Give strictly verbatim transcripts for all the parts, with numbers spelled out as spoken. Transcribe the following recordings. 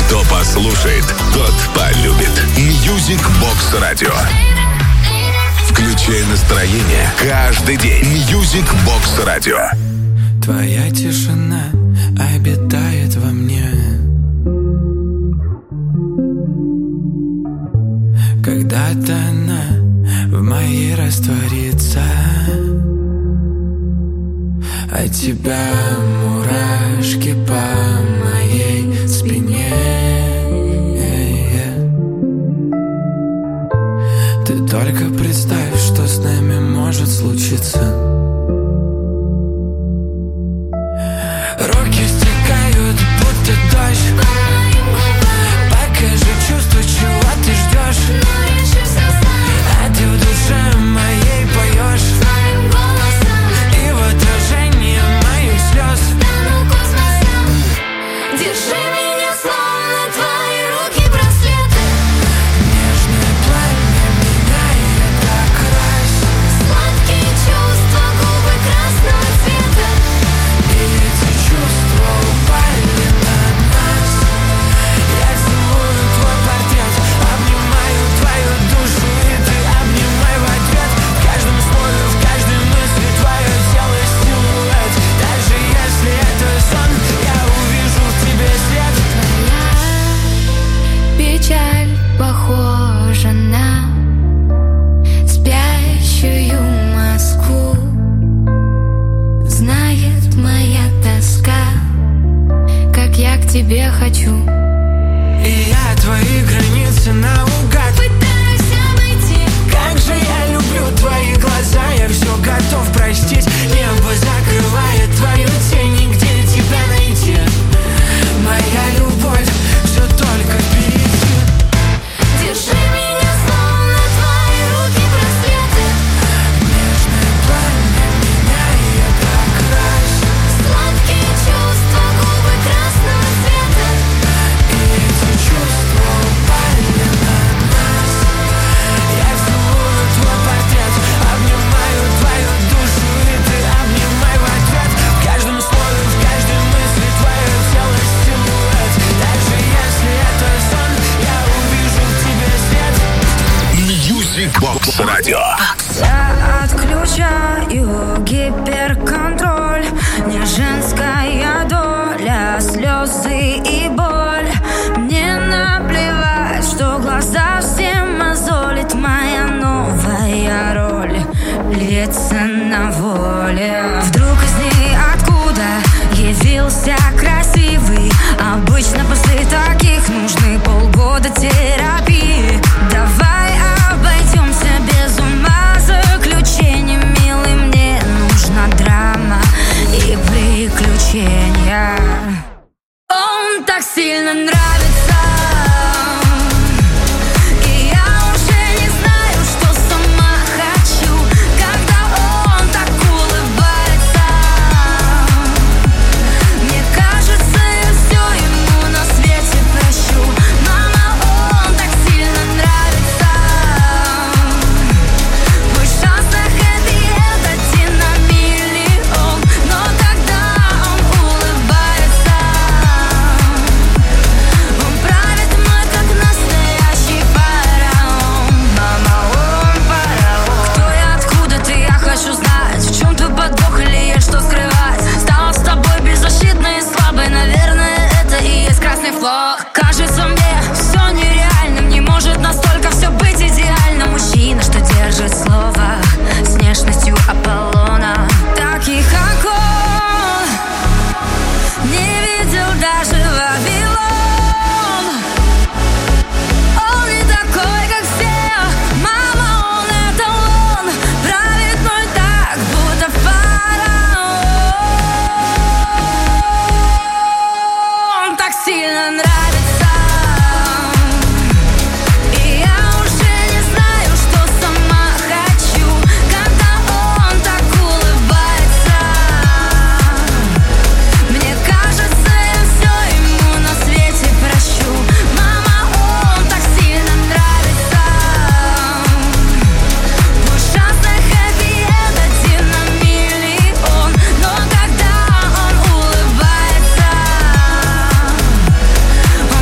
Кто послушает, тот полюбит. Music Box Radio. Включай настроение каждый день. Music Box Radio. Твоя тишина обитает во мне. Когда-то она в моей растворится. От тебя мурашки по моей спине. Ты только представь, что с нами может случиться. Руки стекают, будто дождь. Покажи чувства, чего ты ждешь. А ты в душе моей поешь. И в отражении моих слез. Держи меня, словно твои руки браслеты. Нежное пламя меняет окрас. Сладкие чувства, губы красного цвета. И эти чувства упали на нас. Я целую твой портрет, обнимаю твою душу, и ты обнимай в ответ. В каждом слове, в каждой мысли твое тело силуэт. Даже если это сон, я увижу в тебе свет. Печаль похожа на спящую Москву. Знает моя тоска, как я к тебе хочу. И я твои границы наугад Пытаюсь обойти. Как же я люблю твои глаза, я все готов простить. Небо закрывает твою тень, нигде тебя найти. Моя любовь все только впереди. Держи меня, словно твои руки браслеты. Нежное пламя меняет окрас. Сладкие чувства, губы красного цвета. И эти чувства упали на нас. Я целую твой портрет, обнимаю твою душу, и ты обнимай в ответ. В каждом слове, в каждой мысли твое тело силуэт. Даже если это сон, я увижу в тебе свет. Music Box Radio. Я отключаю гиперконтроль. Не женская доля, слезы и боль. Мне наплевать, что глаза все мозолит. Моя новая роль льется на воле. Вдруг из ниоткуда явился красивый. Обычно после таких нужны полгода терапии. Давай обойдемся без ума заключений, милый, мне нужна драма и приключения. Он так сильно нравится, и я уже не знаю, что сама хочу, когда он так улыбается. Мне кажется, я все ему на свете прощу. Мама, он так сильно нравится. Мой шанс на хэппи-энд один на миллион. Но когда он улыбается, он правит мной, как настоящий фараон. Мама, он фараон. Кто я, откуда ты, я хочу знать. В чем твой подвох или есть что скрывать? Стала с тобой беззащитной и слабой. Наверное, это и есть красный флаг. Кажется мне все нереальным. Не может настолько все быть идеально. Мужчина, что держит слово, с внешностью Аполлона. Таких, как он, не видел даже Вавилон. Он не такой, как все. Мама, он эталон. Правит мной так, будто фараон. Он так сильно нравится. И я уже не знаю, что сама хочу, когда он так улыбается. Мне кажется, я все ему на свете прощу. Мама, он так сильно нравится. Мой шанс на хэппи-энд один на миллион. Но когда он улыбается, он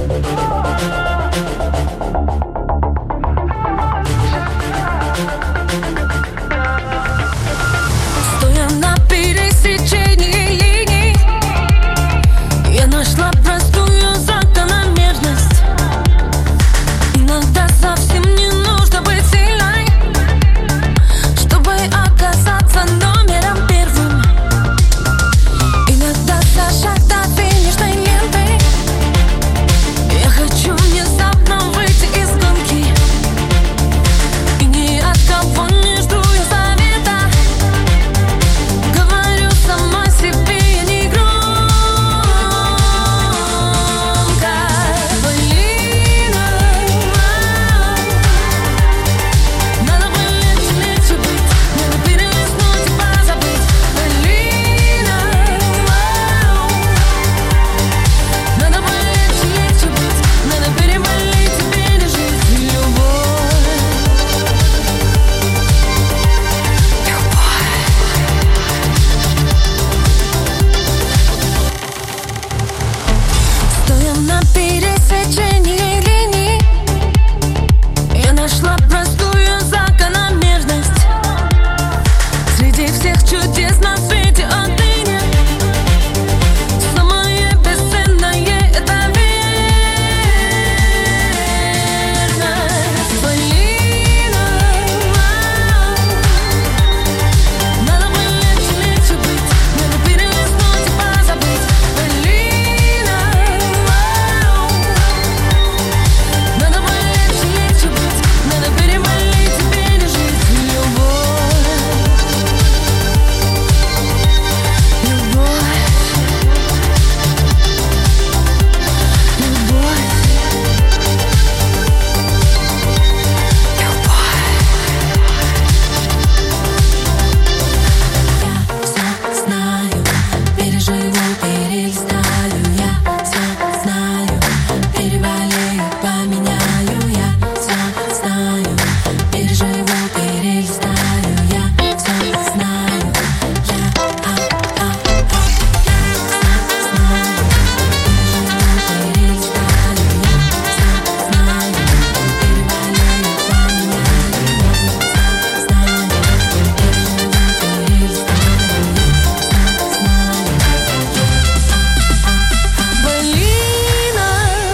Стоя на пересечении линий, я нашла простую закономерность. Иногда совсем не нужно быть сильной, чтобы оказаться номером первым. Иногда за шаг до финишной ленты я хочу внезапно выйти из гонки. И ни от кого не жду я совета, говорю самой себе я не громко. Полина, надо вылечь, легче быть, надо перелистнуть и позабыть. Полина, надо вылечь, легче быть, надо переболеть и пережить. Любовь, стоя на пересечении линий, я нашла простую закономерность. Среди всех чудес на свете отныне самое бесценное — это верность. Полина, надо вылечь, легче быть, надо перелистнуть и позабыть. Полина, надо вылечь, легче быть, надо переболеть и пережить. Любовь, любовь, любовь, любовь. Я всё знаю, переживу, перелистаю. Я всё знаю, переболею, поменяю. Я всё знаю, переживу, перелистаю. Я всё знаю, я а а а я всё знаю, переживу, перелистаю. Я всё знаю, переболею, поменяю. Я всё знаю, переживу, перелистаю. Полина,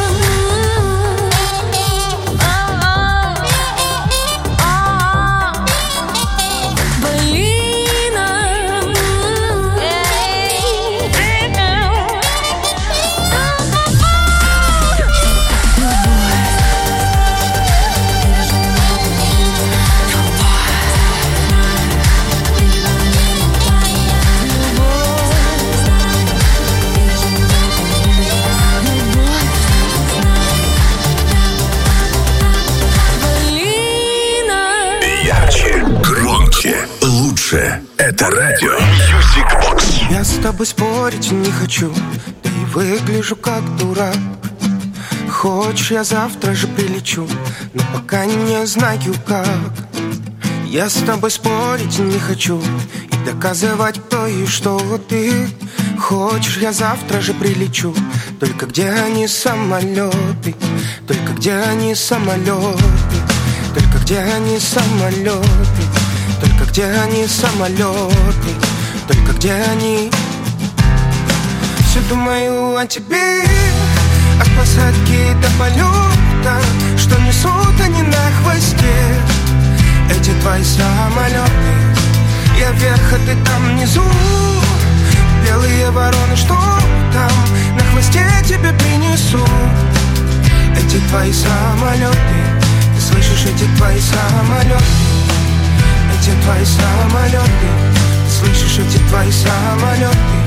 Ярче, громче, лучше. Это радио Music Box. Я с тобой спорить не хочу, да и выгляжу как дурак. Хочешь, я завтра же прилечу, но пока не знаю как. Я с тобой спорить не хочу и доказывать, кто и что ты. Хочешь, я завтра же прилечу, только где они самолеты, только где они самолеты, только где они самолеты, только где они самолеты, только где они. Все думаю о тебе, от посадки до полета, что несут они на хвосте, эти твои самолеты. Я вверх, а ты там внизу, белые вороны, что там на хвосте тебе принесу. Эти твои самолеты, ты слышишь, эти твои самолеты, эти твои самолеты, ты слышишь, эти твои самолеты,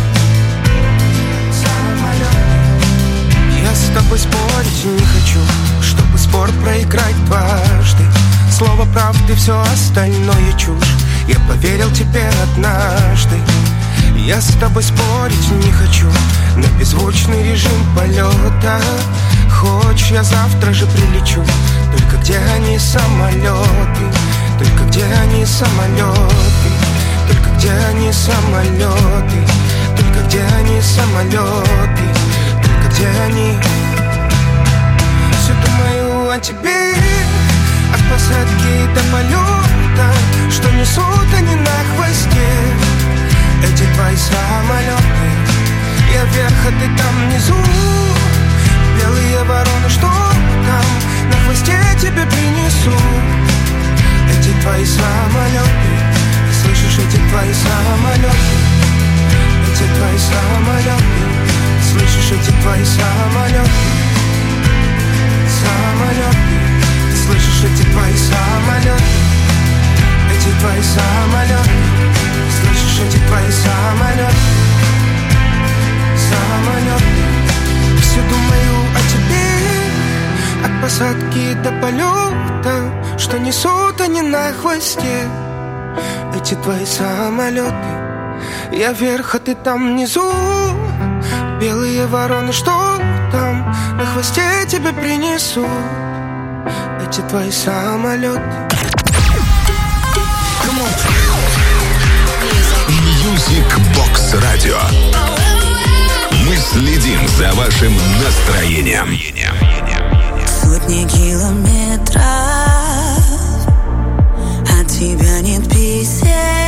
самолеты. Я с тобой спорить не хочу, чтобы спор проиграть дважды. Слово правды, все остальное чушь. Я поверил тебе однажды. Я с тобой спорить не хочу на беззвучный режим полета. Хочешь, я завтра же прилечу, только где они самолеты, только где они самолеты, только где они самолеты, только где они самолеты, только где они. тебе. От посадки до полета, что несут они на хвосте. Эти твои самолеты, я вверх, а ты там внизу. Белые вороны, что там на хвосте тебе принесу. Эти твои самолеты, ты слышишь эти твои самолеты. Эти твои самолеты, ты слышишь эти твои самолеты. Самолеты, ты слышишь эти твои самолеты. Эти твои самолеты, ты слышишь эти твои самолеты. Самолеты, все думаю о тебе. От посадки до полета, что несут они на хвосте. Эти твои самолеты, я вверх, а ты там внизу. Белые вороны, что там на хвосте тебе принесу. Эти твои самолеты. Music Box Radio. Мы следим за вашим настроением. Сотни километров, от тебя нет писем.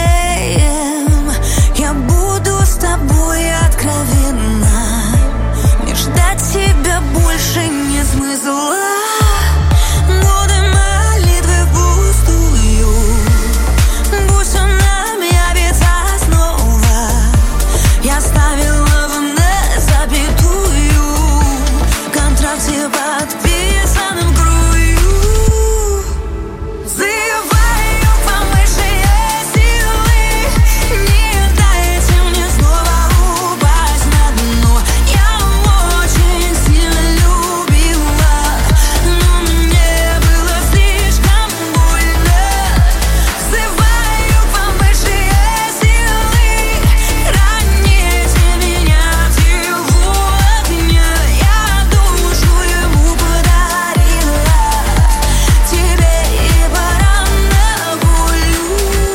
Я буду с тобой откровенна. Мне ждать тебя больше нет смысла. Годы молитвы впустую. Пусть он нам явится снова. Я ставила в мне запятую. Контракт все подписан вкрую. Взываю к вам высшие силы. Не дайте мне снова упасть на дно. Я очень сильно любила, но мне было слишком больно. Взываю к вам высшие силы. Храните меня в тилу огня. Я душу ему подарила. Тебе и пора на волю.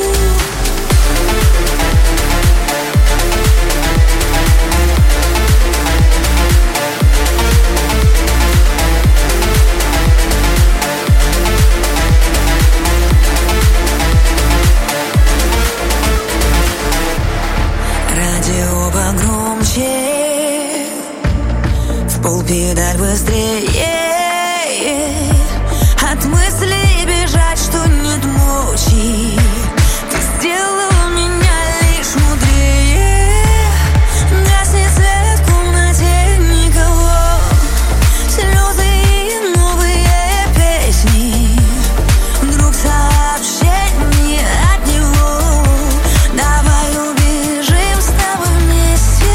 Радио погромче, в пол педаль быстрее. От мыслей бежать, что нет мочи. Ты сделала меня лишь мудрее. Гаснет свет в комнате, никого. Слезы и новые песни. Вдруг сообщение от него. Давай убежим с тобой вместе.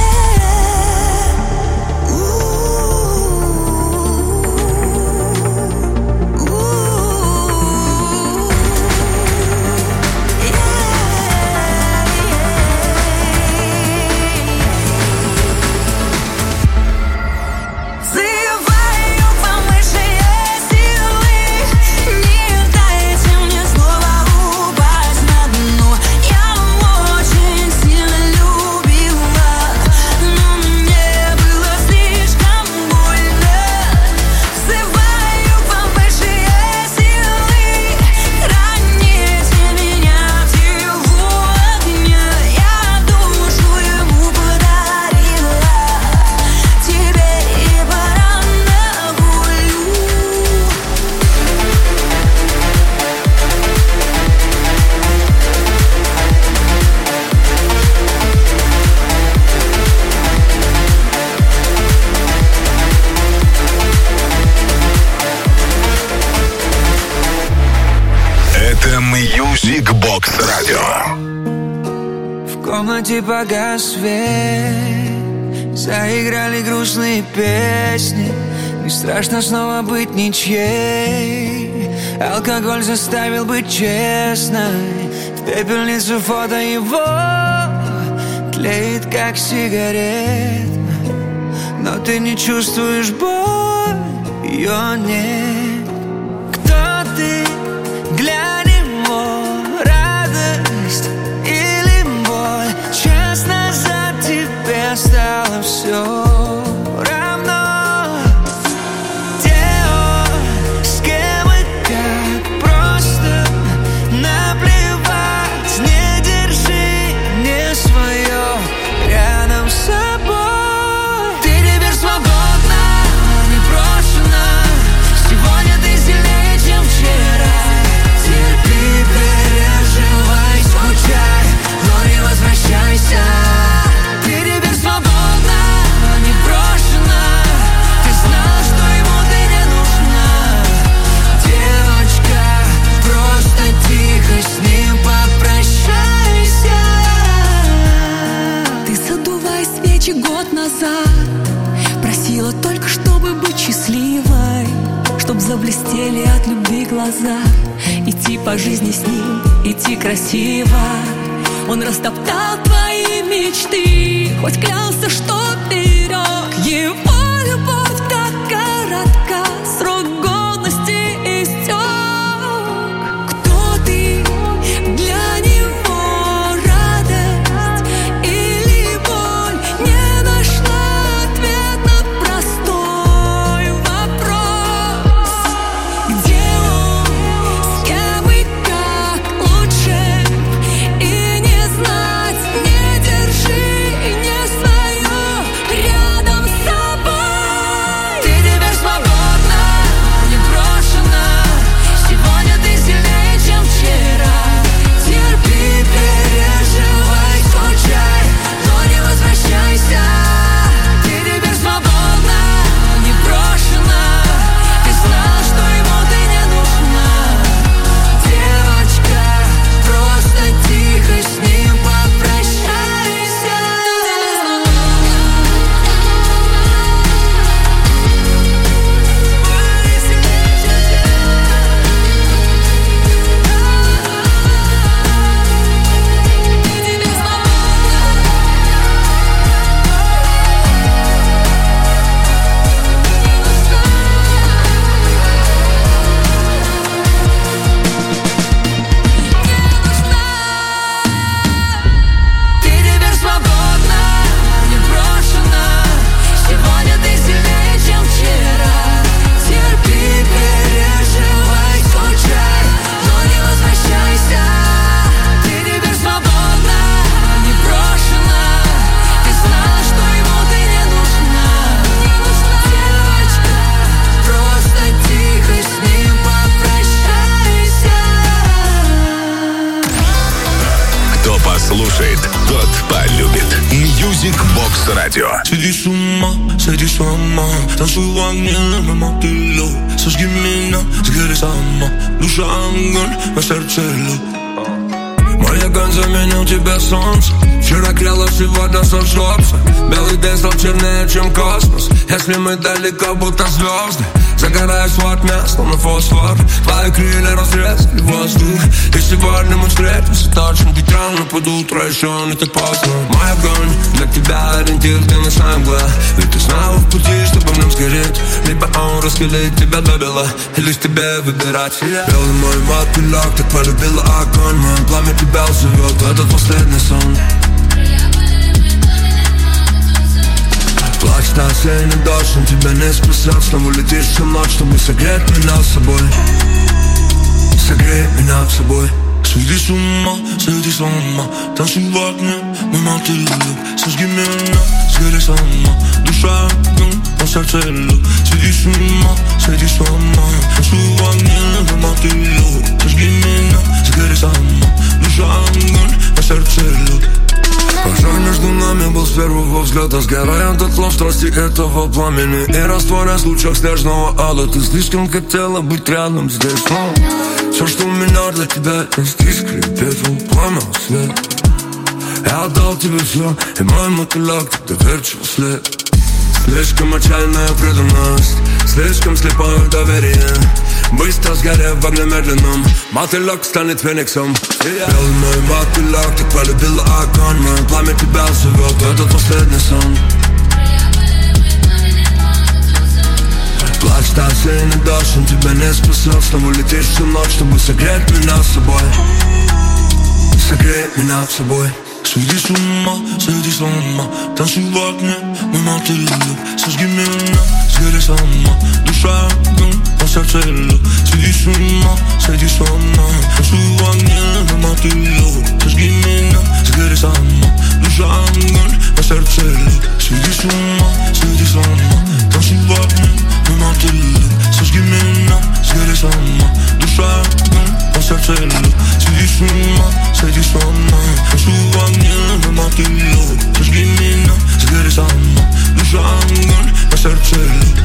Взываю к вам высшие силы. Не дайте мне снова упасть на дно. Я очень сильно любила, но мне было слишком больно. Взываю к вам высшие силы. Храните меня в тилу огня. Я душу ему подарила. Тебе и пора на волю. Это Music Box Radio. В комнате погас свет, заиграли грустные песни. Не страшно снова быть ничьей. Алкоголь заставил быть честной. В пепельницу фото его тлеет, как сигарет. Но ты не чувствуешь боль, ее нет. Кто ты? Глянь ему, радость или боль. Час назад тебе стало все равно. Где он, с кем чтоб заблестели от любви глаза. Идти по жизни с ним, идти красиво. Он растоптал твои мечты, хоть клялся, что берег. Его любовь так коротка, срок годности истек. Кто ты для него, радость или боль? Не нашла ответ на простой вопрос. Где он, с кем и как лучше? И не знать, не держи, не свое рядом с собой. Ты теперь свободна, не брошена. Сегодня ты сильнее, чем вчера. Терпи, переживай, скучай, но не возвращайся. Ты теперь свободна, не брошена. Ты знала, что ему ты не нужна. Девочка, просто тихо с ним попрощайся. Ты теперь свободна, не брошена. Сегодня ты сильнее, чем вчера. Терпи, переживай, скучай, но не возвращайся. Ты теперь свободна, не брошена. Ты знала, что ему ты не нужна. Девочка, просто тихо с ним попрощайся. Кто послушает, тот полюбит. Music Box Radio. Сойди с ума, сойди с ума. Танцуй в огне, на мотылю. Сожги меня, сгори сама. Душа огонь, на сердце лед. Мой огонь заменил тебе солнце. Вчера кряло, сегодня сожжется. Белый день стал чернее, чем космос. Если мы далеко, будто звезды. Загораюсь в огне, словно фосфор. Твои крылья разрезали воздух. И сегодня мы встретимся точно ведь рано под утро, еще не так поздно. Мой огонь, для тебя ориентир, ты ночная мгла. Ведь ты снова в пути, чтобы нам сгореть. Либо он раскалит тебя до бела, и лишь тебе выбирать. Белый мой мотылек, так полюбила огонь. Мое пламя тебя зовет, этот последний сон. Плачет осенний дождь, он тебя не спасет. Снова летишь всю ночь, чтобы согреть меня с собой. Согрей меня с собой. Сойди с ума, сойди с ума. Танцуй в огне, мой мотылек. Сожги меня, сгори сама. Душа огонь, на сердце лед. Сойди с ума, сойди с ума. Танцуй в огне, мой мотылек. Сожги меня, сгори сама. Душа огонь, на сердце лед. Пожар между нами был с первого взгляда. Сгорая дотла в страсти этого пламени. И растворяясь в лучах снежного ада. Ты слишком хотела быть рядом здесь, но все, что у меня для тебя есть, искры, пепел, пламя, свет. Я отдал тебе все, и мой мотылек так доверчиво след. Слишком отчаянная преданность, слишком слепое доверие. Быстро сгорев в огне медленном, мотылек станет фениксом. Белый мой мотылек, так полюбила огонь. Мое пламя тебя зовет, этот последний сон. Плачет осенний дождь, он тебя не спасет. Снова летишь всю ночь, чтобы согреть меня с собой. Согрей меня с собой. Сойди с ума, сойди с ума. Танцуй в огне, мой мотылек. Сожги меня, сгори сама. Душа огонь, на сердце лед. Сойди с ума, сойди с ума. Танцуй в огне, мой мотылек. Сожги меня, сгори сама. Душа огонь, на сердце лед. Сойди с ума, сойди с ума. Танцуй в огне, мой мотылек. Сожги меня, сгори сама. Душа огонь, на сердце лед. Сойди с ума, сойди с ума. Танцуй в огне, мой мотылек. Сожги меня, сгори сама. Душа огонь, на сердце лед.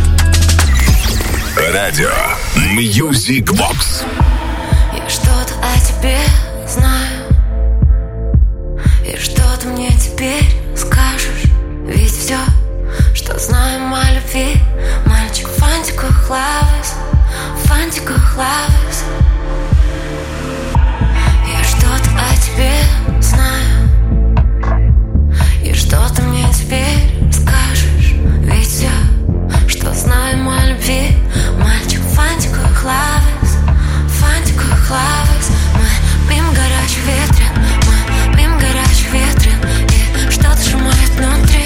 Радио Music Box. Я что-то о тебе знаю. И что ты мне теперь скажешь? Ведь все, что знаем о любви, мальчик в фантиках лавис, клавес. Мы мимо горячих ветрин, мы мимо горячих ветрин, и что-то сжимает внутри.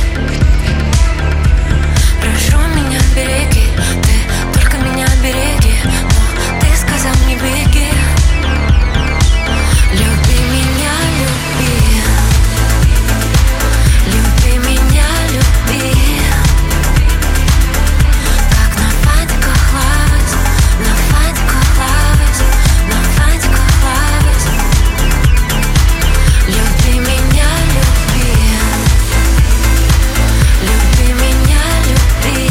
Прошу меня, береги, ты только меня береги, но ты сказал не беги. Люби меня, люби, люби меня, люби. Как на фантиках лавес, на фантиках лавес, на фантиках лавес. Люби меня, люби, люби меня, люби.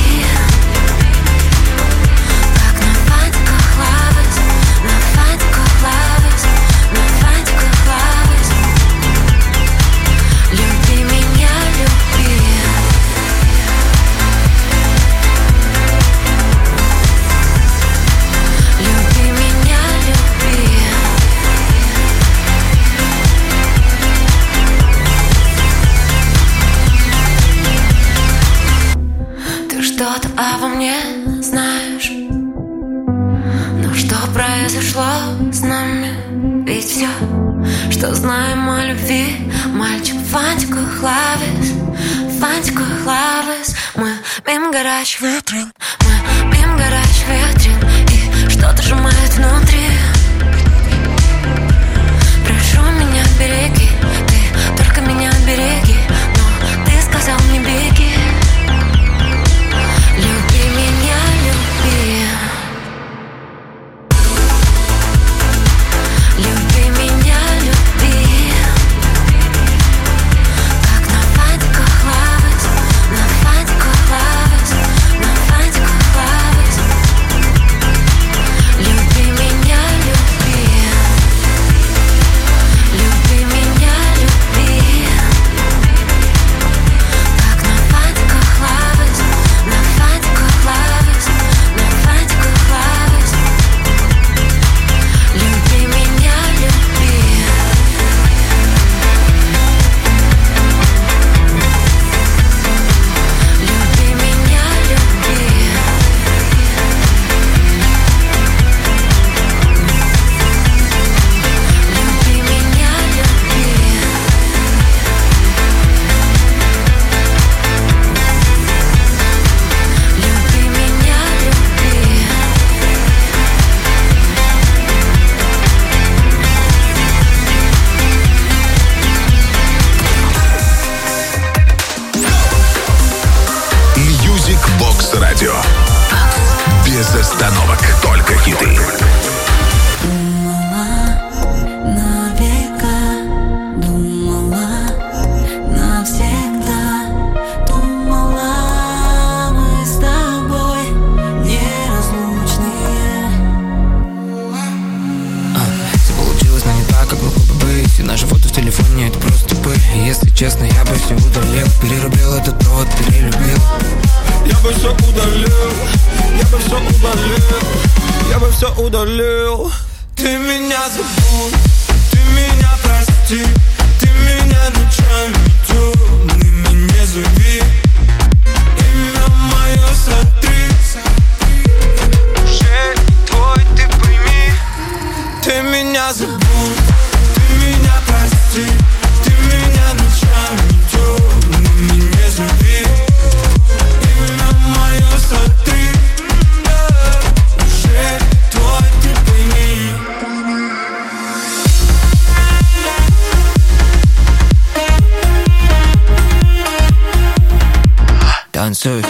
Как на фантиках лавес, на фантиках лавес, на фантиках лавес. Люби меня, люби. Люби меня, люби. Ты что-то обо мне знаешь, но что произошло с нами? Ведь все, что знаем о любви, мальчик в фантиках лавес, в фантиках лавес. Мы мимо горячих ветрин, мы мимо горячих ветрин, и что-то сжимает внутри. Прошу меня, береги, ты только меня береги, но ты сказал не беги. Люби меня, люби. Люби меня, люби. Как на фантиках лавес, на фантиках лавес, на фантиках лавес. Люби меня, люби. Люби меня, люби. Как на фантиках лавес, на фантиках лавес, на фантиках лавес. Люби меня, люби. Люби меня, люби. Люби меня, люби. Люби меня, люби. Music Box Radio. Без остановок, только хиты. На века думала, навсегда думала, мы с тобой неразлучные. Все получилось, но не так, как могло бы быть. И наши фото в телефоне — это просто пыль. Если честно, я бы все удалил, перерубил этот провод, перелюбил. Я бы все удалил, я бы все удалил, я бы все удалил. Ты меня забудь, ты меня прости, ты меня ночами темными не зови. Имя мое сотри, уже твой, ты пойми. Ты меня забудь, ты меня прости, ты меня ночами темными не зови. Имя мое сотри, уже твой, ты пойми. Танцуй.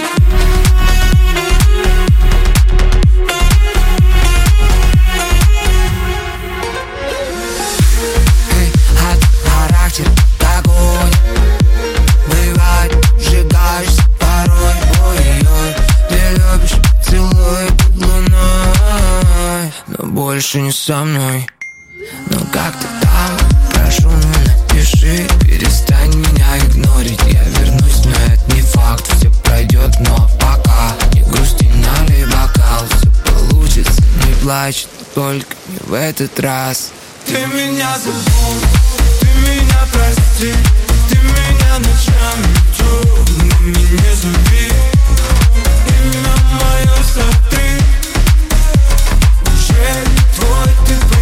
Эй, а характер огонь. Бывает, сжигаешься порой. Ой-ой, ты любишь, целуй под луной, но больше не со мной. Но как ты там? Прошу, ну напиши. Перестань меня игнорить. Я вернусь, но это не факт. Все пройдет, но пока не грусти, налей бокал. Все получится, не плачь, только не в этот раз. Ты меня забудь, ты меня прости, ты меня ночами темными не зови. Имя мое сотри, уже твой, ты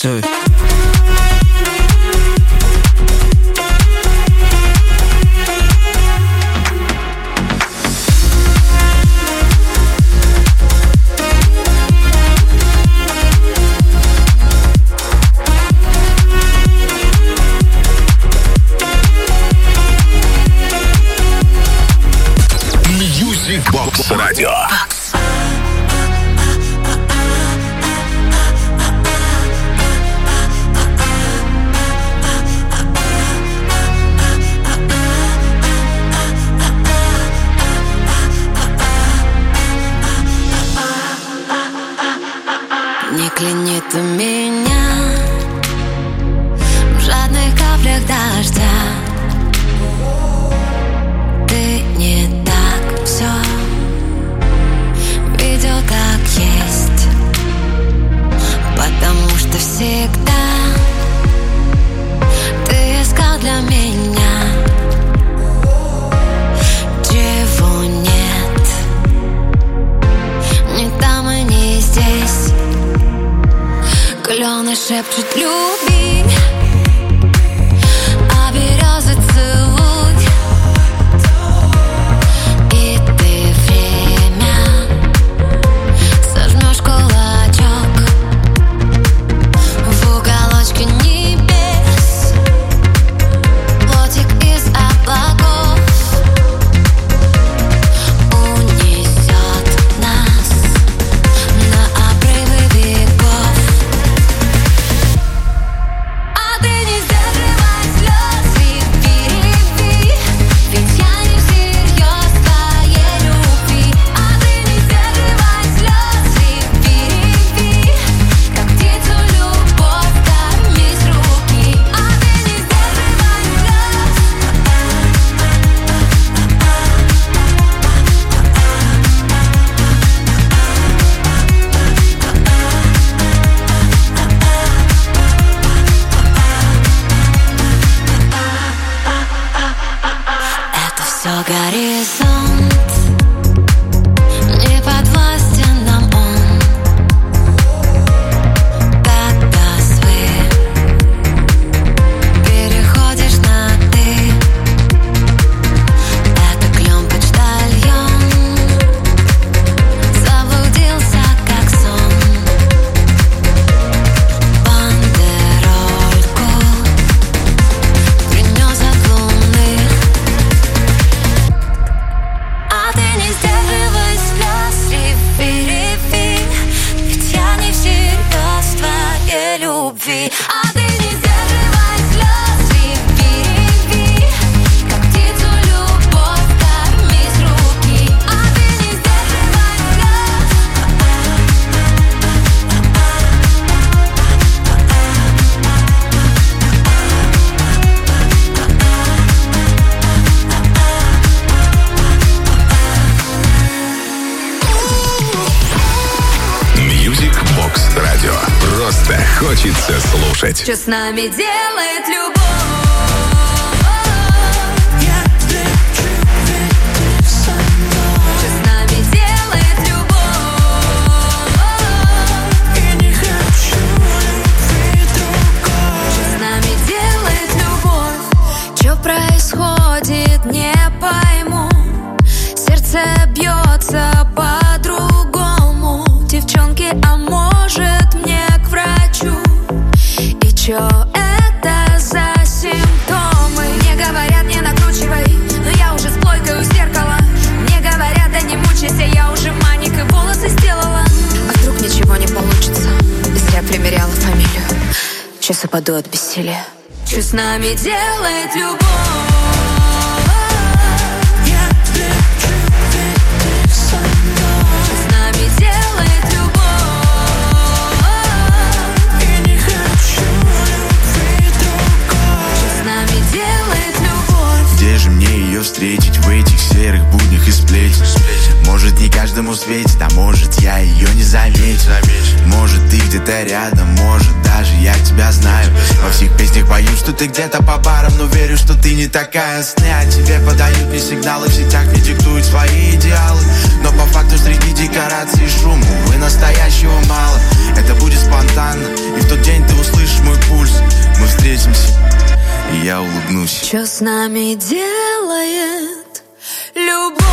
танцуй. Бокс Радио. Не кляни ты меня в жадных каплях дождя. Ты не так все видел, как есть, потому что всегда ты искал для меня, чего нет, не там и не здесь. Клены шепчут люби, а березы целуй. И ты время сожмешь кулачок в уголочке небес. Плотик из облаков унесет нас на обрывы веков. А ты не сдерживай слез, реви, реви, ведь я не всерьез твоей любви. А ты не сдерживай слез, реви, реви, как птицу любовь корми с руки. А ты не сдерживай слез. Это все горизонт, не подвластен нам он. Когда свы переходишь на ты, это клен-почтальон заблудился, как сон. Бандерольку принес от луны. А ты не сдерживай слез, реви, реви, ведь я не всерьез твоей любви. А ты не сдерживай слез, реви, реви, как птицу любовь корми с руки. А ты не сдерживай слез. Мьюзик Бокс Радио. Просто хочется слушать. Что с нами делает любовь? Что с нами делает любовь? И не хочу любви другой. Что с нами делает любовь? Что происходит, не пойму. Сердце бьется по-другому. Девчонки, а может мне к врачу? И чё это за симптомы? Мне говорят, не накручивай, но я уже с плойкой у зеркала. Мне говорят, да не мучайся, я уже маник и волосы сделала. А вдруг ничего не получится? Зря примеряла фамилию. Сейчас упаду от бессилия. Чё с нами делает любовь? Что с нами делает любовь? И не хочу любви другой. Что с нами делает любовь? Где же мне ее встретить в этих серых буднях и сплетен? Может, не каждый каждому светит, а может я ее не замечу. Может ты где-то рядом, может даже я тебя знаю. Во всех песнях пою, что ты где-то по барам, но верю, что ты не такая. Сны о тебе подают мне сигналы, в сетях мне диктуют свои идеалы. Но по факту среди декораций и шума, увы, настоящего мало. Это будет спонтанно, и в тот день ты услышишь мой пульс. Мы встретимся, и я улыбнусь. Что с нами делает любовь?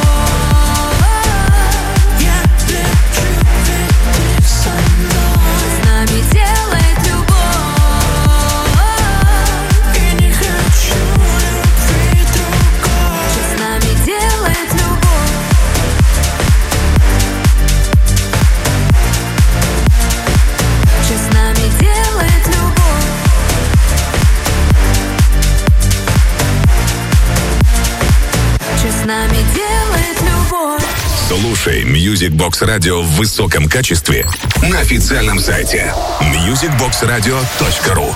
Слушай Music Box Radio в высоком качестве на официальном сайте мьюзик бокс радио точка ру.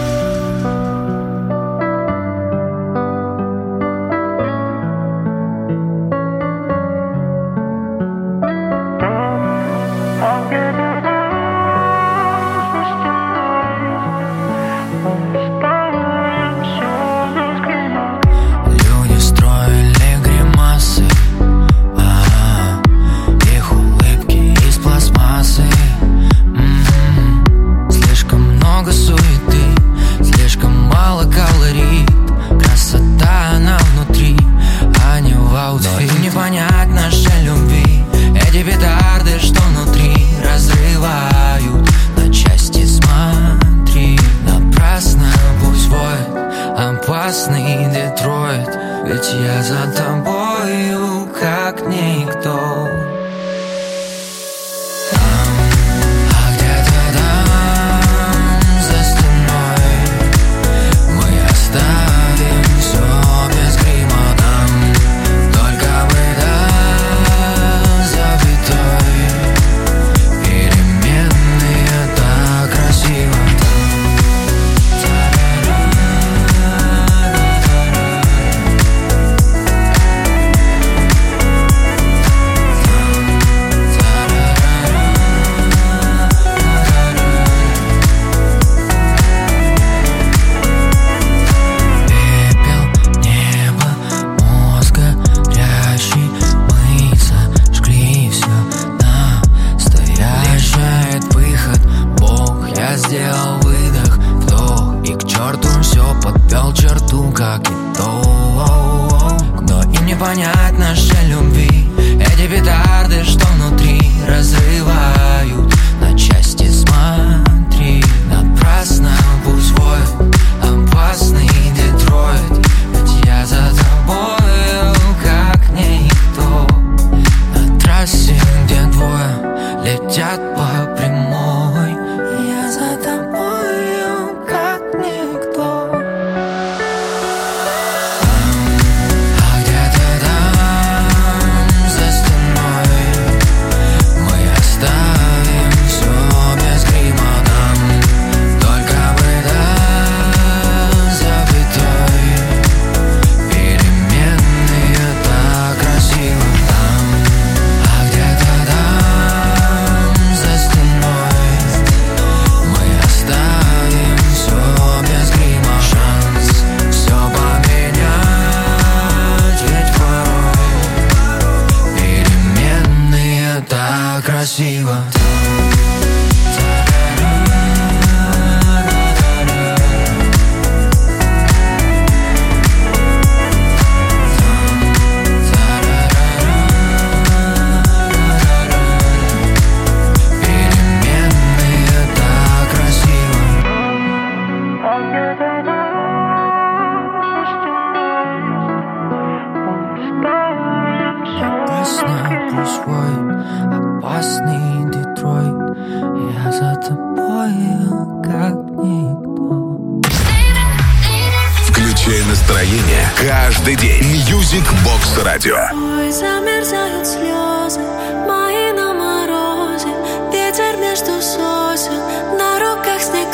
Каждый день Music Box Radio. Ой, замерзают слезы мои на морозе, ветер между сосен, на руках снег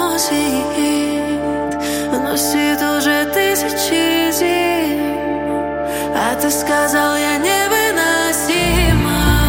носит, носит уже тысячи зим, а ты сказал, я невыносима.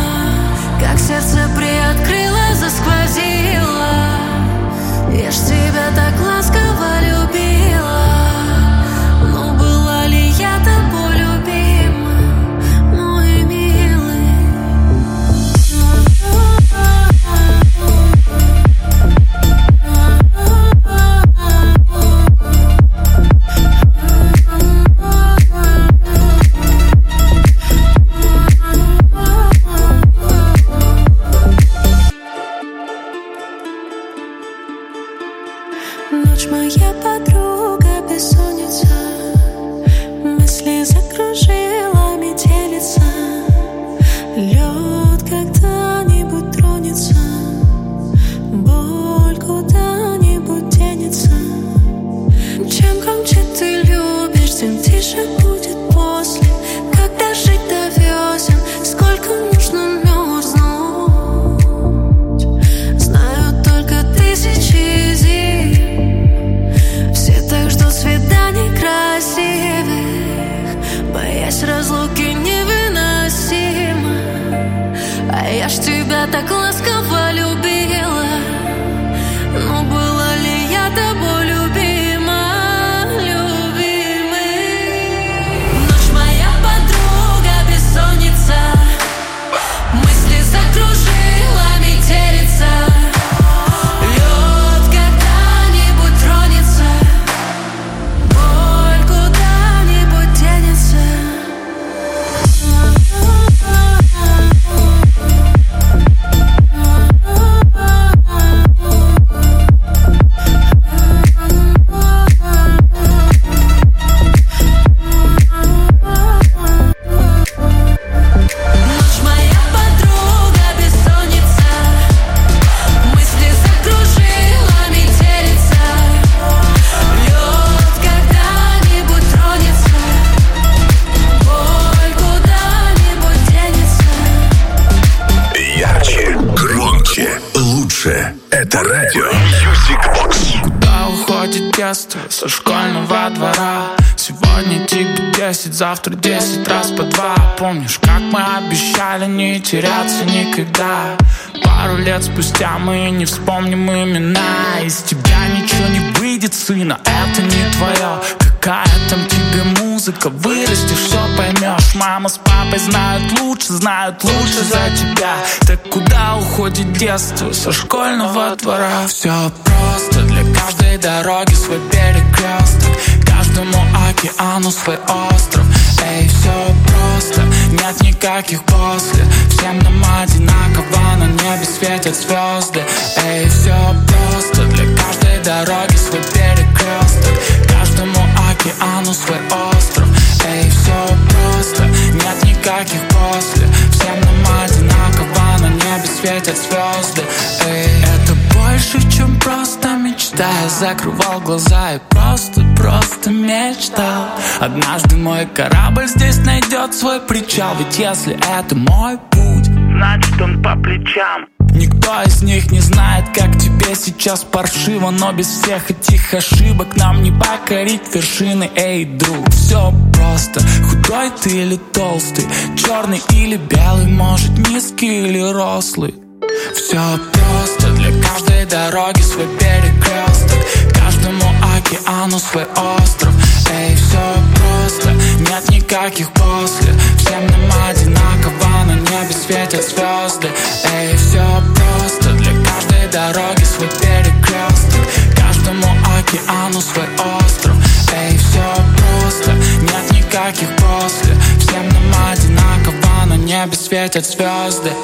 со школьного двора. Сегодня тебе десять, завтра десять раз по два. Помнишь, как мы обещали не теряться никогда? Пару лет спустя мы не вспомним имена. Из тебя ничего не выйдет, сына, это не твое. Какая там тебе музыка, вырастешь, все поймешь. Мама с папой знают лучше, знают лучше за тебя. Так куда уходит детство со школьного двора? Все просто, для каждой дороги свой перекресток, каждому океану свой остров. Эй, все просто, нет никаких после. Всем нам одинаково, на небе светят звезды. Эй, все просто, для каждой дороги свой перекресток, каждому океану свой остров. Эй, все просто, нет никаких после. Всем нам одинаково, на небе светят звезды. Эй, это больше, чем просто мечта. Я закрывал глаза и просто, просто мечтал. Однажды мой корабль здесь найдет свой причал. Ведь если это мой путь, значит он по плечам. Никто из них не знает, как тебе сейчас паршиво, но без всех этих ошибок нам не покорить вершины. Эй, друг, все просто. Худой ты или толстый, черный или белый, может низкий или рослый. Все просто, для каждой дороги свой перекресток, каждому океану свой остров. Эй, все просто, нет никаких после. Всем нам одинаково, на небе светят звезды. Эй, все просто, для каждой дороги свой перекресток, каждому океану свой остров. Эй, все просто, нет никаких после. Всем нам одинаково, на небе светят звезды.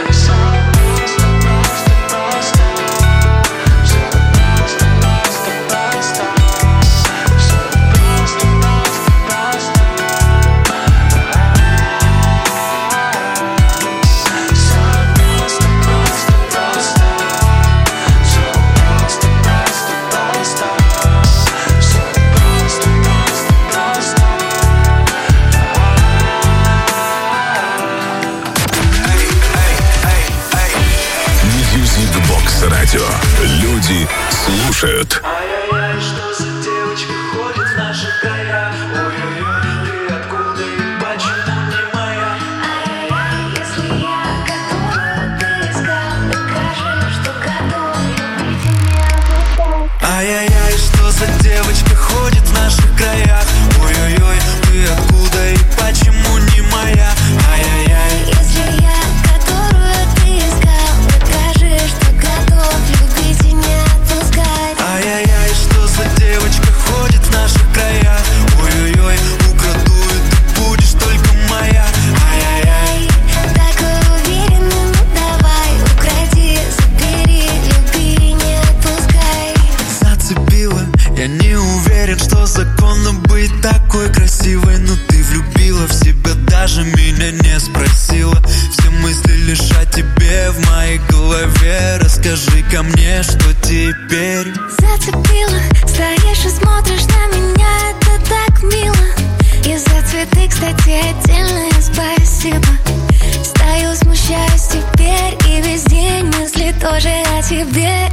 Радио. Люди слушают. Ай-яй-яй, что за девочка ходит в наших краях? Ой-ой-ой, ты откуда и почему не моя? Ай-яй-яй, если я, которую ты искал, докажи, что готов любить и не отпускать. Ай-яй-яй, что за девочка ходит в наших краях? Ой-ой-ой, ты откуда и почему не моя? Ай-яй-яй, Если я, которую ты искал, докажи, что готов любить и не отпускать. ай-яй-яй, что за девочка ходит в наших краях? Ой-ой-ой, украду и ты будешь только моя. Ай-яй-яй, Такой уверенный, ну давай, укради, забери, люби и не отпускай. зацепила, я не уверен, что законно быть такой красивой. Но ты влюбила в себя, даже меня не спросила. Все мысли лишь о тебе в моей голове. Расскажи-ка мне, что теперь? Зацепила, стоишь и смотришь на меня, это так мило. И за цветы, кстати, отдельное спасибо. Стою, смущаюсь теперь, и весь день мысли тоже о тебе.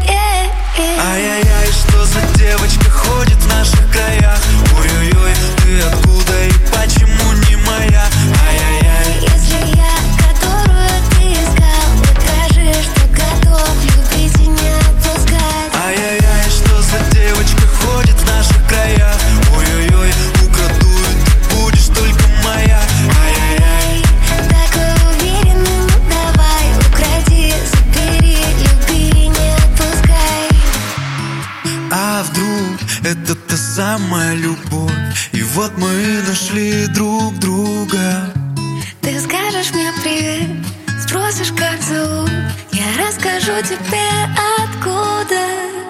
Ай-яй-яй, что за девочка ходит в наших краях? Ой-ой-ой, ты откуда и почему не моя? Ай-яй-яй, Если я, которую ты искал, докажи, что готов любить и не отпускать. ай-яй-яй, что за девочка ходит в наших краях? Ой-ой-ой, украду и ты будешь только моя. Ай-яй-яй, Такой уверенный, ну давай, укради, забери, люби и не отпускай. а вдруг это та самая любовь? И вот мы нашли друг друга. Ты скажешь мне привет, спросишь, как зовут, я расскажу тебе откуда.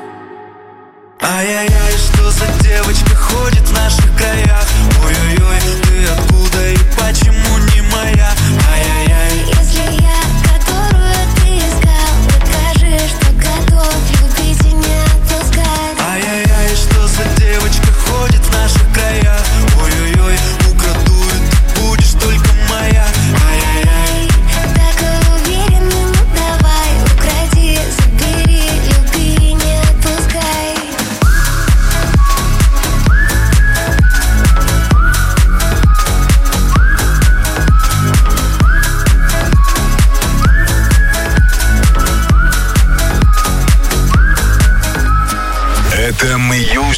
Ай-яй-яй, что за девочка ходит в наших краях? Ой-ой-ой, ты откуда и почему не моя? Ай-яй-яй, Если я, которую ты искал, докажи, что готов любить и не отпускать. ай-яй-яй, что за девочка ходит в наших краях? Ой-ой-ой, украду и ты будешь только моя. Ай-яй-яй, Такой уверенный, ну давай, укради, забери, люби и не отпускай.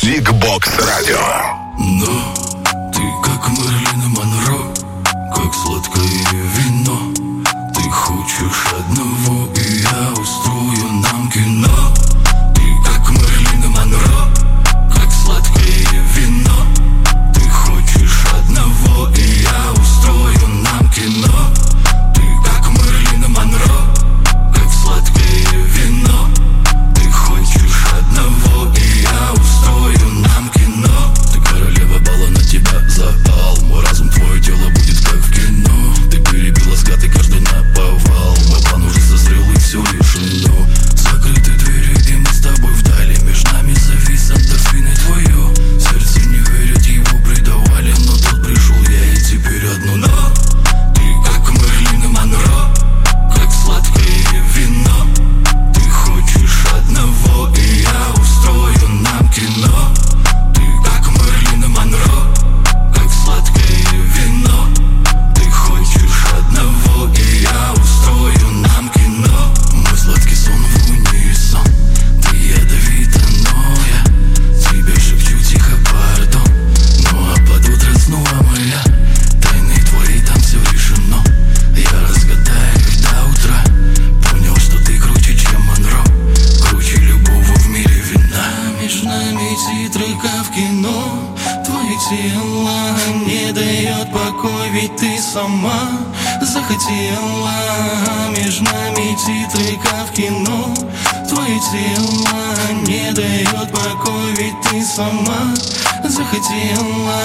Music Box Radio. Но ты как Мэрилин Монро, как сладкое вино. Ты хочешь одного, и я устрою нам кино. Ты как Мэрилин Монро, как сладкое вино. Ты хочешь одного, и я устрою нам кино. Ты как Мэрилин Монро, как сладкое вино. Ты хочешь одного, и я устрою нам кино. Ты королева бала, на тебя запал. Мой разум, твое тело будет как в кино. Ты перебила взгляд и каждый наповал. Мой план уже созрел и все решено. Закрыты двери, и мы с тобой вдали. Между нами завис эндорфин и твое сердце не верит, его предавали. Но тут пришел я, и теперь одно но. Ты как Мэрилин Монро, как сладкое вино. Ты хочешь одного, и я устрою нам кино. Ты как Мэрилин Монро, как сладкое вино. Ты хочешь одного, и я устрою нам кино. Мой сладкий сон в унисон, ты ядовита, но я тебе шепчу тихо пардон. Ну а под утро снова моя тайны твои, там все решено. Я разгадаю их до утра. Понял, что ты круче, чем Монро, круче любого в мире вина. Между нами титры, как в кино. Твое тело не дает покой, ведь ты сама захотела. Между нами титры, как в кино. Твое тело не дает покой, ведь ты сама захотела.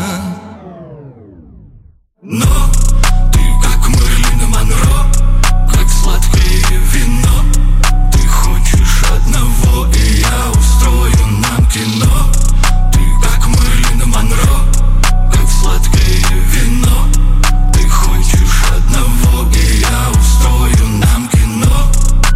Но ты как Мэрилин Монро, как сладкое вино. Ты хочешь одного, и я устрою нам кино. Ты как Мэрилин Монро, как сладкое вино. Ты хочешь одного, и я устрою нам кино.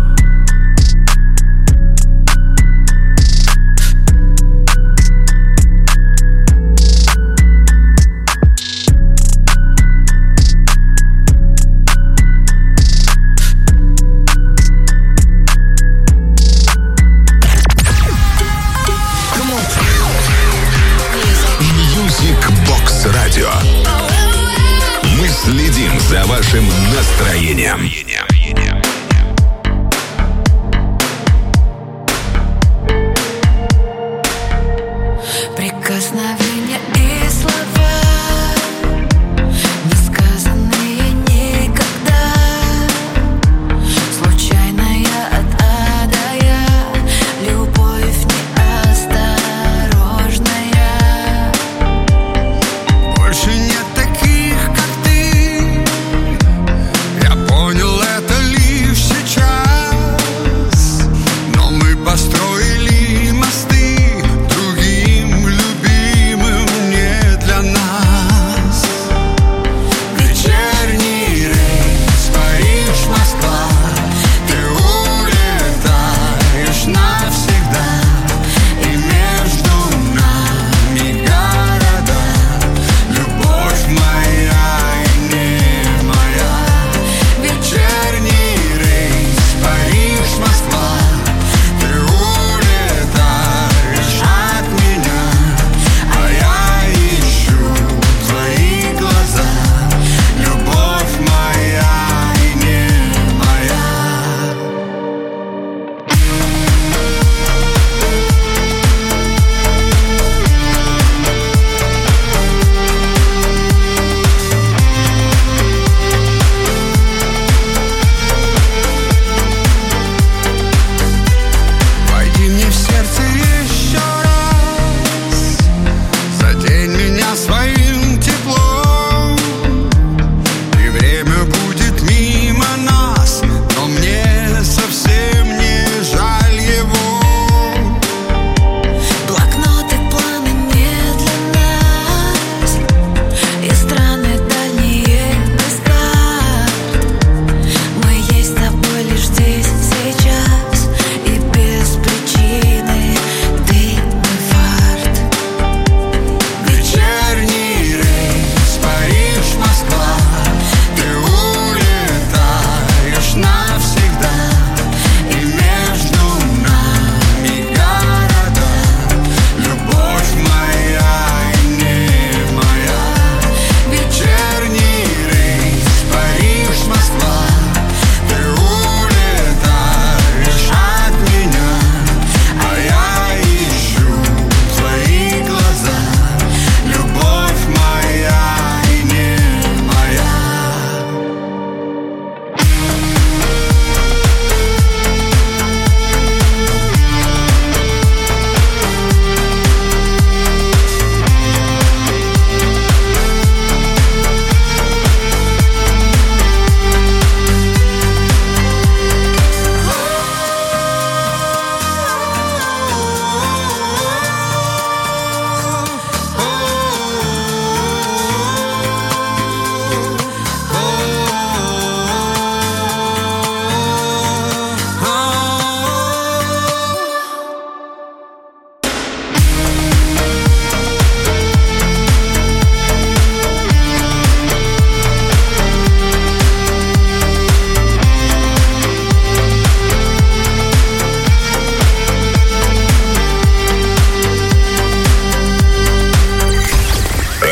Music Box Radio. Мы следим за вашим настроением. Прикосновения и слова, не сказанные никогда. Случайная от ада я, любовь неосторожная. Больше нет таких, как ты. Я понял это.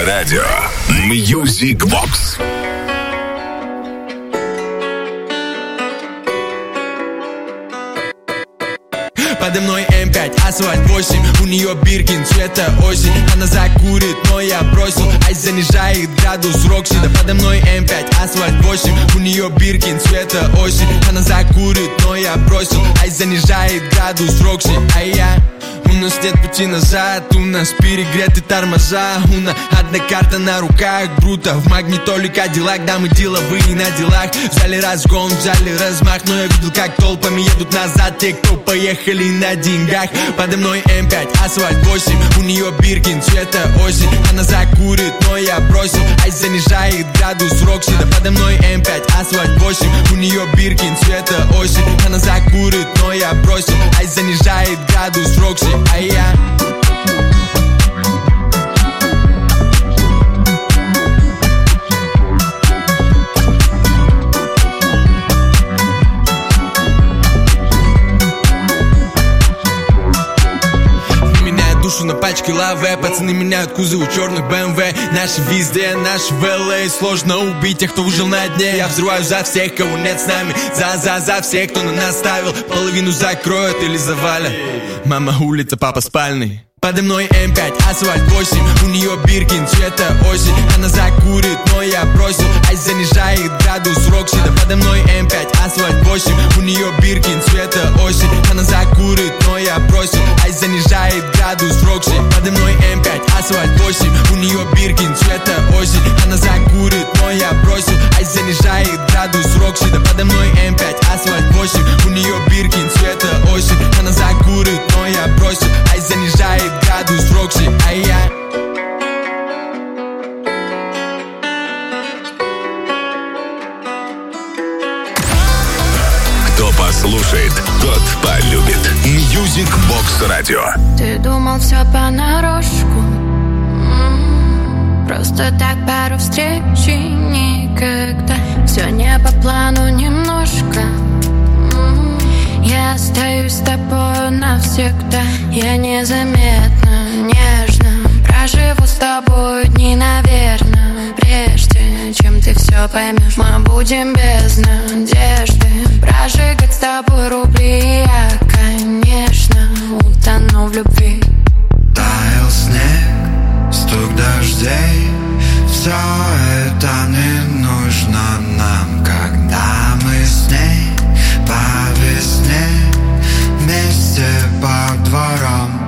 радио Music Box. Подо мной эм пять, асфальт восемь, у нее Биркин, цвета осень. Она закурит, но я бросил, айс занижает градус Рокси. Да подо мной эм пять, асфальт восемь, у нее Биркин, цвета осень. Она закурит, но я бросил, айс занижает градус Рокси. А я... У нас нет пути назад, у нас перегреты тормоза. У нас одна карта на руках, бруто в магнитоле Кадиллак. Да, мы деловые на делах, взяли разгон, взяли размах. Но я видел, как толпами едут назад те, кто поехали на деньгах. Подо мной эм пять, асфальт восемь, у нее Биркин, цвета осень. Она закурит, но я бросил, айс занижает градус Рокси. Да подо мной эм пять, асфальт восемь, у нее Биркин, цвета осень. Она закурит, но я бросил, айс занижает градус Рокси. А я... Меняют душу на пачке лаве. Пацаны меняют кузовы черных бэ эм вэ. Наши везде, наши в эл эй. Сложно убить тех, кто выжил на дне. Я взрываю за всех, кого нет с нами. За-за-за всех, кто на нас ставил. Половину закроют или завалят. Мама улица, папа спальный. Подо мной эм пять, асфальт восемь, у нее Биркин, цвета осень. Она закурит, но я бросил, айс занижает градус Рокси. Да подо мной эм пять, асфальт восемь, у нее Биркин, цвета осень. Она закурит, но я бросил, айс занижает градус Рокси. Подо мной эм пять, асфальт восемь, у нее Биркин, цвета осень. Она закурит, но я бросил, айс занижает градус Рокси. Да подо мной эм пять, асфальт восемь, у нее Биркин, цвета осень. Она закурит, но я бросил, айс занижает градус Рокси, а я... Кто послушает, тот полюбит. Music Box Radio. Ты думал все понарошку, м-м, просто так пару встреч и никогда. Все не по плану немножко. М-м, я остаюсь с тобой навсегда. Я незаметно, нежно проживу с тобой дни, наверное. Прежде чем ты все поймешь, мы будем без надежды прожигать с тобой рубли. Я, конечно, утону в любви. Таял снег, стук дождей. Все это не нужно нам, когда мы с ней по весне вместе по дворам.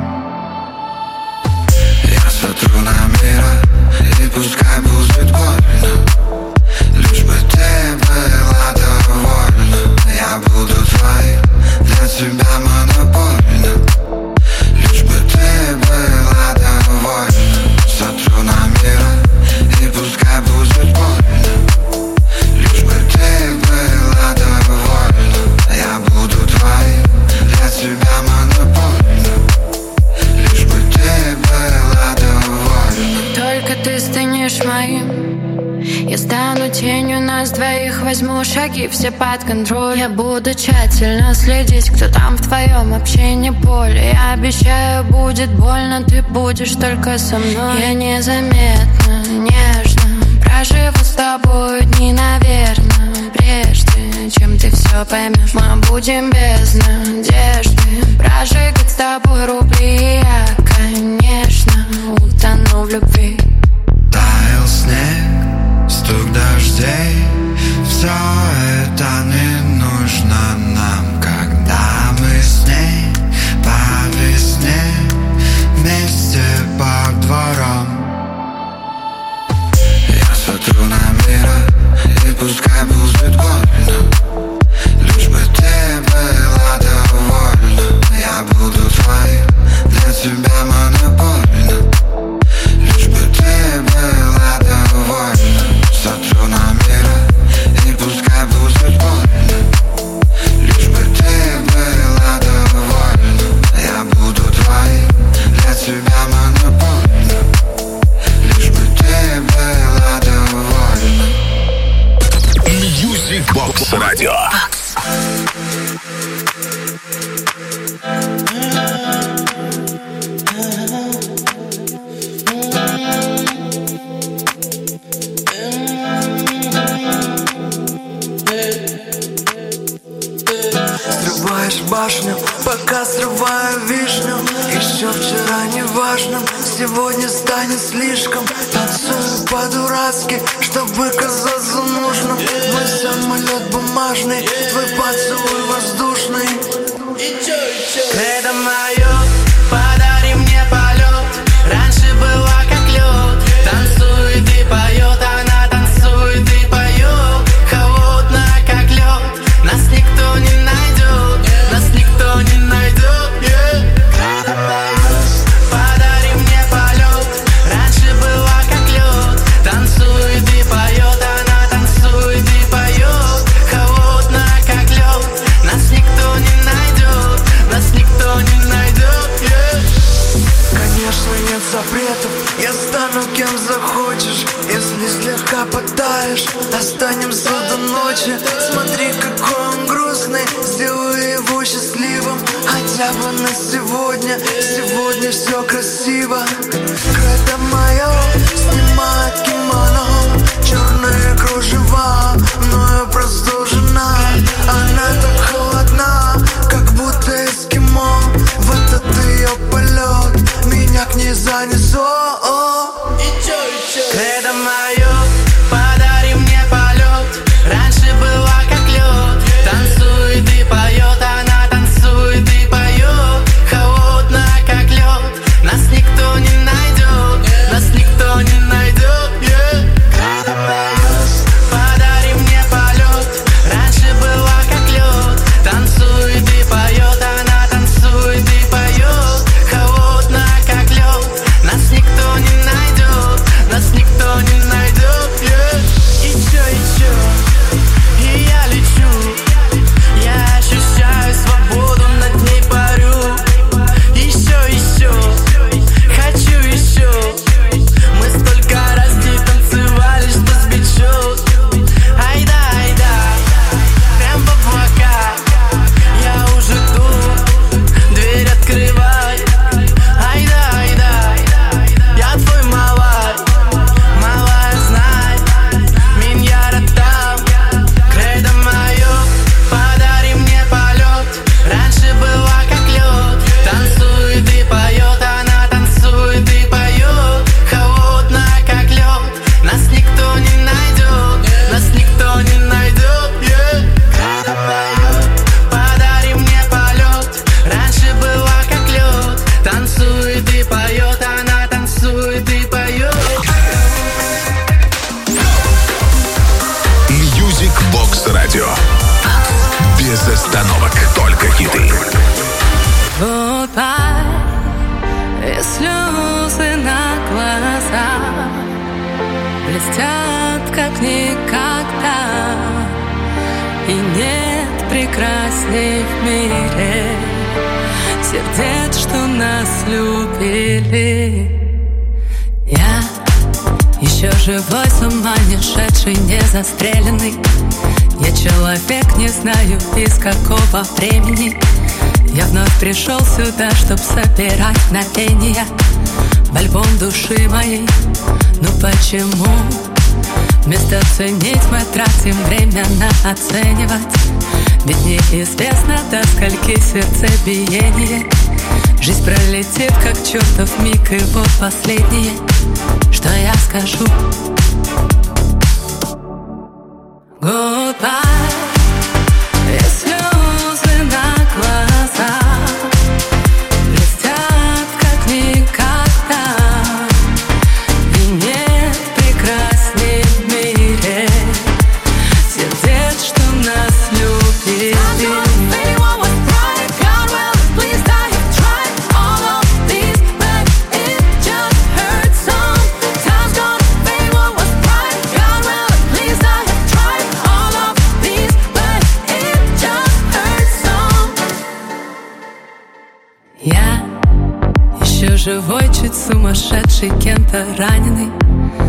Я смотрю на мир, и пускай будет больно, лишь бы ты была довольна. Я буду твоим, для тебя монопольно, лишь бы ты была довольна. Смотрю на мир, и пускай будет больно, лишь бы ты была довольна. Я буду твоим, для тебя монопольно, лишь бы ты была довольна. Только ты станешь моим, я стану тенью нас двоих. Возьму шаги все под контроль. Я буду тщательно следить, кто там в твоем общении поле. Я обещаю, будет больно, ты будешь только со мной. Я незаметно, нежно проживу с тобой дни, наверное. Прежде чем ты все поймешь, мы будем без надежды прожигать с тобой рубли. Я, конечно, утону в любви. Таял снег, стук дождей. Все это не нужно нам, когда мы с ней по весне вместе по дворам. Я смотрю на мир, и пускай будет больно, лишь бы ты была довольна. Я буду твоим, для тебя монопольно, лишь бы ты была довольна. Смотрю на мир, и пускай будет больно, лишь бы ты была довольна. Я буду твоим, для тебя монопольно, лишь бы ты была довольна. Music Box Radio. срываю вишню. Еще вчера неважным, сегодня станет слишком. Танцую по-дурацки, чтобы казаться нужным. Мой самолет бумажный, твой поцелуй воздушный. Кредо мое, подари мне полет. Раньше была как лед. Танцует и поет, она танцует и поет. Холодная как лед. Нас никто не найдет, нас никто не найдет, yeah. Кредо мое, подари мне полет. Раньше была как лед. Танцует и поет, она танцует и поет. Холодная как лед. Нас никто не найдет, нас никто не найдет, yeah. Конечно, нет запретов, я стану кем захочешь. Если слегка потаешь, останемся до ночи. Смотри, какой он грустный, сделай его счастливым. Хотя бы на сегодня, сегодня все красиво. Кредо мое, снимает кимоно. Черные кружева, мною простужена. Она так холодна, как будто эскимо. В этот ее полет меня к ней занесло. Кредо мое, подари мне полет. Раньше была как лед. Танцует и поет, она танцует и поет. Холодная как лед. Нас никто не найдет, нас никто не найдет, yeah. Кредо мое, подари мне полет. Раньше была как лед. Танцует и поет, она танцует и поет. Холодная как лед. Нас никто не найдет, нас никто не найдет, yeah. Еще, еще, и я лечу. Я ощущаю свободу, над ней парю. Еще, еще, хочу еще. Мы столько раз не танцевали, что сбечет. Айда, айда, прям в облака. Я уже тут, дверь открывай. Айда, айда, я твой малай. Малая, знай, меня там. Кредо мое, подари мне полет. Раньше была как лед. Танцует и поет, она танцует и поет. Холодная как лед. Нас никто не найдет, нас никто не найдет, yeah. Кредо мое, подари мне полет. Раньше была как лед. Танцует и поет, она танцует и поет. Music Box Radio. Без остановок, только хиты. Goodbye, и слезы на глазах блестят, как никогда. И нет прекрасней в мире сердец, что нас любили. Я еще живой, с ума не шедший, не застреленный. Я человек, не знаю из какого времени. Я вновь пришел сюда, чтоб собирать мгновения в альбом души моей. Ну почему вместо ценить мы тратим время на оценивать? Ведь неизвестно, до скольки сердцебиение. Жизнь пролетит, как чертов миг, и вот последнее, что я скажу. Goodbye. И слезы на глазах блестят, как никогда. И нет прекрасней в мире сердец, что нас любили. Я еще живой, чуть сумасшедший, кем-то раненый.